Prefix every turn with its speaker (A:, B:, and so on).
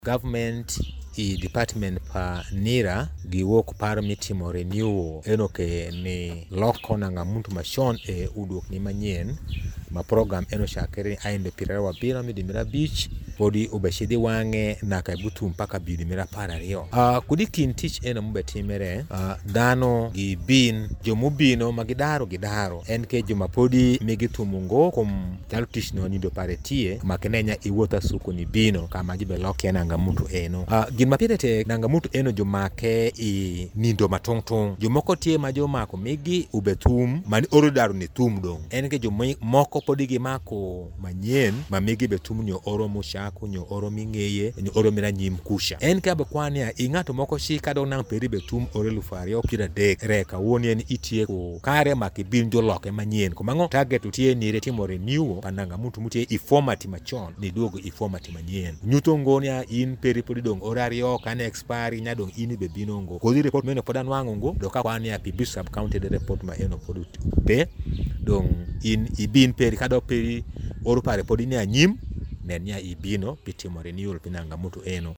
A: Government i department pa NIRA giwuok paro mitimo renewal eno ke ni loko nanga muntu machon uduok ni manyien ma program eno chakre aende pirara wabira midimira beach podi ubeshidi wange naka butu mpaka bidimira para rio kudi kin tich eno mubetimere dano gi bin jomubino magidaro en ke joma podi migitumungo kum talo tich no nido paretie makenenya iwota suku ni bino kama jibe loki nanga muntu eno gin mapirete nanga muntu eno jomake i nindo matongtong jomoko tie ma jomako migi ubetum mani orodaru ni tum dong en ke jomoko podi gimako manyien mamigi betum nyo oro mushako nyo oro mingeye nyo oro mira nyim kusha en ke abekwania ing'ato moko shika dong nang peri betum ore lufario kira dek reka woni en itie ko kare makibin joloke manyien kumango target utie ni retimo renewal pananga muntu mutie informati machon ni duogo informati manyien nyuto ngonia in peri podi dong orario kane expire nya dong ini bebinongo kodi report meno podan wangongo doka kwania PB sub county de report ma eno podu be dong in ibin peri kado peri oru pare podi ne anyim nenya ibino pitimo renewal pinanga muntu eno